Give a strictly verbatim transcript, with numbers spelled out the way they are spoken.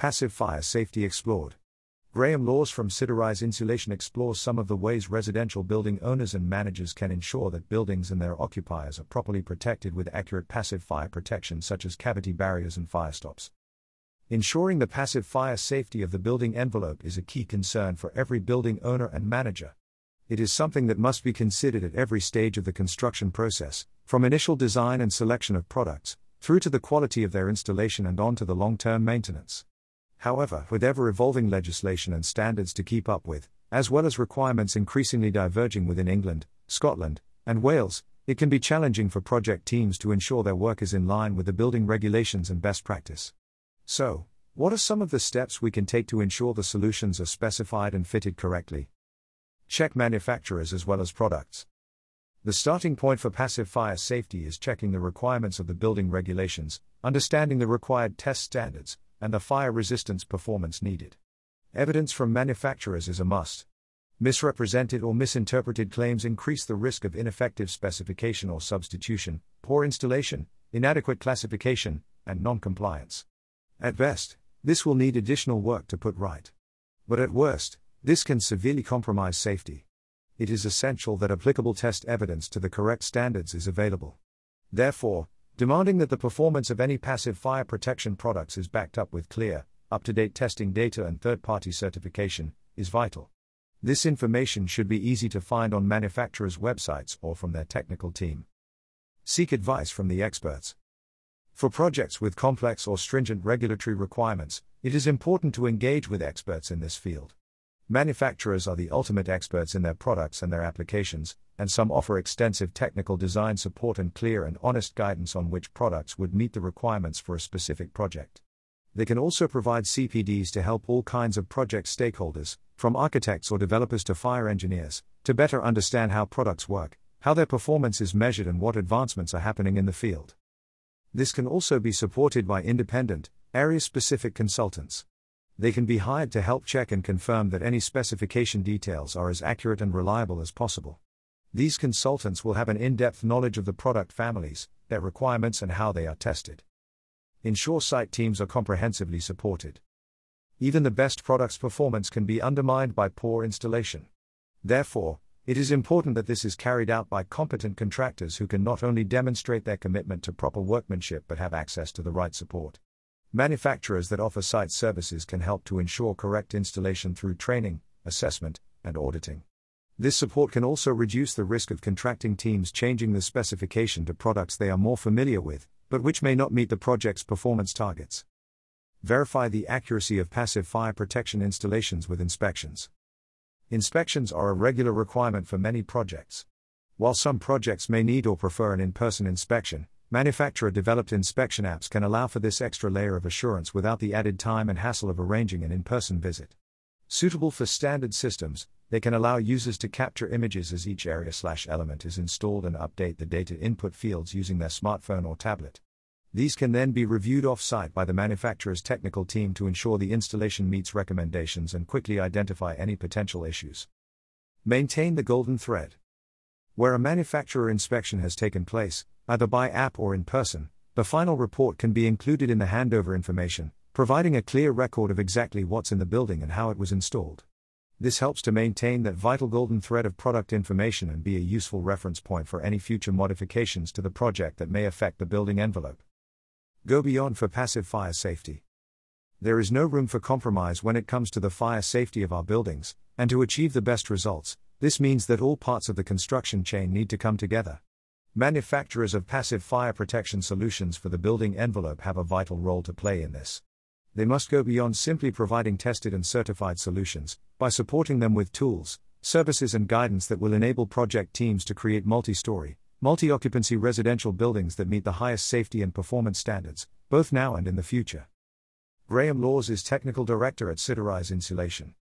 Passive fire safety explored. Graham Laws from Siderise Insulation explores some of the ways residential building owners and managers can ensure that buildings and their occupiers are properly protected with accurate passive fire protection such as cavity barriers and fire stops. Ensuring the passive fire safety of the building envelope is a key concern for every building owner and manager. It is something that must be considered at every stage of the construction process, from initial design and selection of products, through to the quality of their installation and on to the long-term maintenance. However, with ever-evolving legislation and standards to keep up with, as well as requirements increasingly diverging within England, Scotland, and Wales, it can be challenging for project teams to ensure their work is in line with the building regulations and best practice. So, what are some of the steps we can take to ensure the solutions are specified and fitted correctly? Check manufacturers as well as products. The starting point for passive fire safety is checking the requirements of the building regulations, understanding the required test standards, and the fire resistance performance needed. Evidence from manufacturers is a must. Misrepresented or misinterpreted claims increase the risk of ineffective specification or substitution, poor installation, inadequate classification, and non-compliance. At best, this will need additional work to put right. But at worst, this can severely compromise safety. It is essential that applicable test evidence to the correct standards is available. Therefore, demanding that the performance of any passive fire protection products is backed up with clear, up-to-date testing data and third-party certification, is vital. This information should be easy to find on manufacturers' websites or from their technical team. Seek advice from the experts. For projects with complex or stringent regulatory requirements, it is important to engage with experts in this field. Manufacturers are the ultimate experts in their products and their applications, and some offer extensive technical design support and clear and honest guidance on which products would meet the requirements for a specific project. They can also provide C P Ds to help all kinds of project stakeholders, from architects or developers to fire engineers, to better understand how products work, how their performance is measured and what advancements are happening in the field. This can also be supported by independent, area-specific consultants. They can be hired to help check and confirm that any specification details are as accurate and reliable as possible. These consultants will have an in-depth knowledge of the product families, their requirements and how they are tested. Ensure site teams are comprehensively supported. Even the best product's performance can be undermined by poor installation. Therefore, it is important that this is carried out by competent contractors who can not only demonstrate their commitment to proper workmanship but have access to the right support. Manufacturers that offer site services can help to ensure correct installation through training, assessment, and auditing. This support can also reduce the risk of contracting teams changing the specification to products they are more familiar with, but which may not meet the project's performance targets. Verify the accuracy of passive fire protection installations with inspections. Inspections are a regular requirement for many projects. While some projects may need or prefer an in-person inspection, manufacturer-developed inspection apps can allow for this extra layer of assurance without the added time and hassle of arranging an in-person visit. Suitable for standard systems, they can allow users to capture images as each area/element is installed and update the data input fields using their smartphone or tablet. These can then be reviewed off-site by the manufacturer's technical team to ensure the installation meets recommendations and quickly identify any potential issues. Maintain the golden thread. Where a manufacturer inspection has taken place, either by app or in person, the final report can be included in the handover information, providing a clear record of exactly what's in the building and how it was installed. This helps to maintain that vital golden thread of product information and be a useful reference point for any future modifications to the project that may affect the building envelope. Go beyond for passive fire safety. There is no room for compromise when it comes to the fire safety of our buildings, and to achieve the best results, this means that all parts of the construction chain need to come together. Manufacturers of passive fire protection solutions for the building envelope have a vital role to play in this. They must go beyond simply providing tested and certified solutions, by supporting them with tools, services and guidance that will enable project teams to create multi-story, multi-occupancy residential buildings that meet the highest safety and performance standards, both now and in the future. Graham Laws is Technical Director at Siderise Insulation.